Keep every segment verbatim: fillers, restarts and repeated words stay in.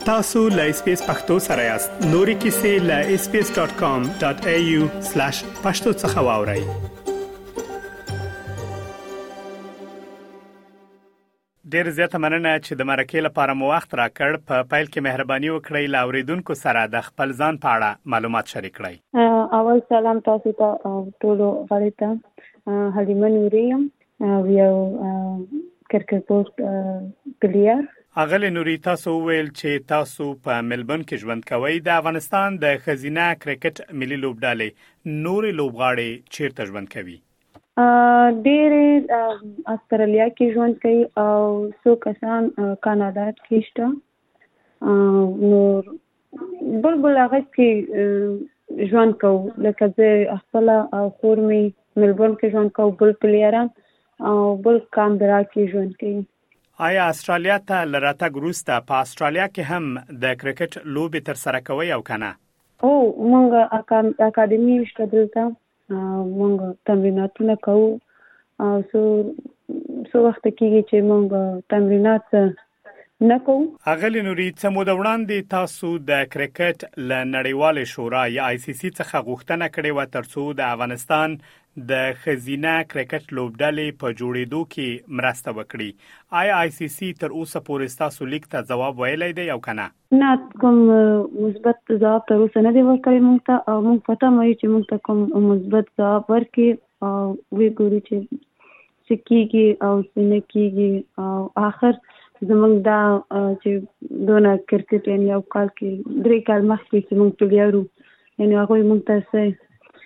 تاسو لا اسپیس پختو سره یاست. نوري کیسې لا اس پی اس ډاٹ کام ډاٹ ای یو سلیش پښتو څخه واورئ. ډیر زیاته مننه چې د مرکې لپاره مو وخت راکړ. په پیل کې مهرباني وکړئ لا اوریدونکو سره د خپل ځان په اړه معلومات شریک کړئ. اول سلام تاسو ته ټولو غړي ته. حلیمه نوري یم، یو کرکټ پلیر. اغلی نوري، تاسو ویل چې تاسو په ملبورن کې ژوند کوئ. د افغانستان د ښځینه کرکټ ملي لوبډلې نورې لوبغاړې چیرته ژوند کوي؟ ډېرې استرالیا کې ژوند کوي او څو کسان کاناډا کې شته. نور بل بل هغه کې ژوند کوو، لکه زه خپله خور مې ملبورن کې ژوند کوو، بل پلیران او بل کانبرا کې ژوند کوي. آیا استرالیا ته لراتګ وروسته په استرالیا کې هم د کرکټ لوبې تر سره کوي او کنه؟ او مونږ اکاډمي شته دلته، مونږ تمریناتونه کوو او څو څو وخت کېږي چې مونږ تمرینات نه کوو. اغلی نوري، څه موده وړاندې تاسو د کرکټ له نړیوالې شورا یا آی سی سی څخه غوښتنه کړې وه ترڅو د افغانستان د ښځینه کرکټ لوبډلې په جوړېدو کې مرسته وکړي. آیا آی سی سی تر اوسه پورې ستاسو لیک ته ځواب ویلی دی او کنه؟ نه، کوم مثبت ځواب تر اوسه نه دی ورکړی موږ ته، او موږ په تمه یو چې موږ ته کوم مثبت ځواب ورکړي او وګورو چې څه کېږي او څه نه کېږي. او آخر زموږ دا چې دونه کرکټ یعنې یو کال کې درې کال مخکې چې موږ پلیرو، یعنې هغوی موږ ته څه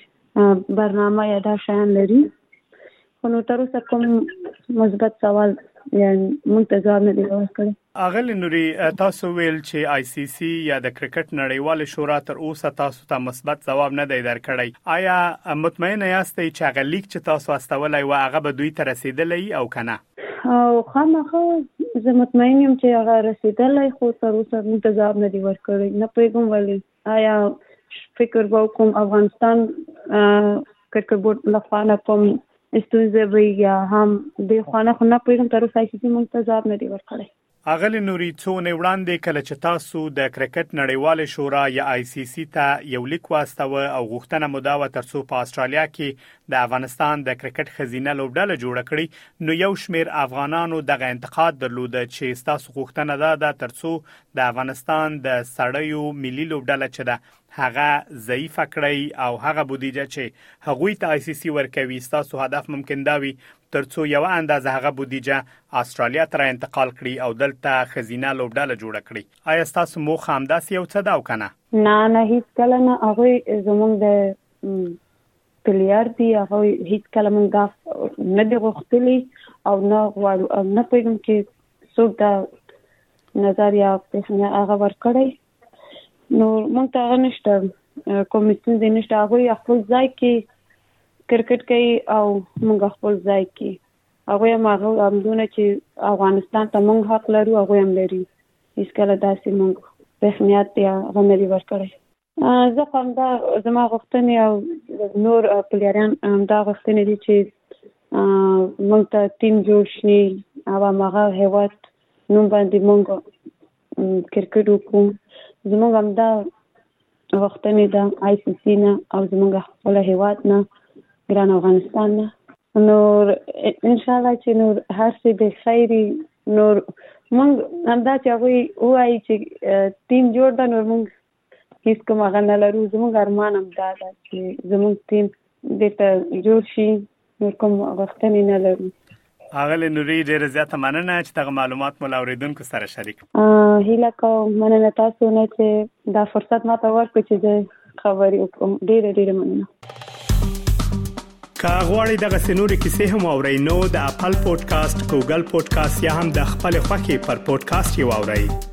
برنامه یا دا شیان لري، خو نو تر اوسه کوم مثبت سوال یعنی موږ ته ځواب نه دی ورکړی. اغلی نوري، تاسو ویل چې آی سی سی یا د کرکټ نړیوالې شورا تر اوسه تاسو ته مثبت ځواب نه دی درکړی. آیا مطمئنه یاستئ چې هغه لیک چې تاسو استولی و هغه به دوی ته رسیدلی او کنه؟ او خامخا زه مطمئن یم چې هغه رسیدلی، خو تر اوسه موږ ته ځواب نه دی ورکړی. نه پوهېږم ولې. آیا فکر به وکړم افغانستان کرکټ بورډ لخوا نه کوم ستونزې وي یا هم دې خوا نه، خو نه پوهېږم تر اوسه آی سی سی موږ ته ځواب نه دی ورکړی. اغلی نوري، څو ونې وړاندې کله چې تاسو د کرکټ نړیوالې شورا یا آی سی سی ته یو لیک واستوه او غوښتنه مو دا وه ترڅو په استرالیا کې د افغانستان د کرکټ ښځینه لوبډله جوړه کړي، نو یو شمېر افغانانو دغه انتقاد درلوده چې ستاسو غوښتنه دا ده ترڅو د افغانستان د سړیو ملي لوبډله چې ده هغه ضعیفه کړئ او هغه بودیجه چې هغوی ته آی سی سی ورکوي، ستاسو هدف ممکن دا وي ترڅو یو اندازه هغه بودیجه استرالیا ته انتقال کړي او دلته ښځینه لوبډله جوړه کړي. آیا ستاسو موخه همداسې یو څه ده او کنه؟ نه نه، هیڅ کله نه. هغوی زموږ د پلیر دي، هغوی هیڅ کله موږ دا نه دي غوښتلي او نه غواړو. نه پوهېږم چې څوک دا نظر یا هغه ورکړی. نو موږ ته هغه نشته، کوم ستونزې نشته. هغوی خپل ځای کې کرکټ کوي او موږ خپل ځای کې. هغوی هم هغه همدونه چې افغانستان ته موږ حق لرو هغوی هم لري. هېڅ کله داسې موږ رسمیت یا هغه نه دي ورکړی. زه خو همدا زما غوښتنې او نور پلیران همدا غوښتنې دي چې موږ ته ټیم جوړ شي او هماغه هېواد نوم باندې موږ کرکټ وکړو. زموږ همدا غوښتنې ده آی سی سی نه او زموږ خپله هېواد نه، ګران افغانستان نه. نور انشاءالله چې نور هر څه به خیري. نور موږ همدا چې هغوی ووایي چې ټیم جوړ ده، نور موږ هېڅ کوم هغه نه لرو. زموږ ارمان همدا ده چې زموږ ټیم دې ته جوړ شي، نور کوم غوښتنې نه لرو. اغلی نوري، ډېره زیاته مننه چې دغه معلومات مو له اورېدونکو سره شریک. هیله کوم، مننه تاسو نه چې دا فرصت ماته ورکړو چې زه خبرې وکړم. ډېره ډېره مننه. که غواړئ دغسې نورې کیسې هم واورئ نو د اپل پودکاسټ، ګوګل پودکاسټ یا هم د خپلې خوښې پر پودکاسټ یې واورئ.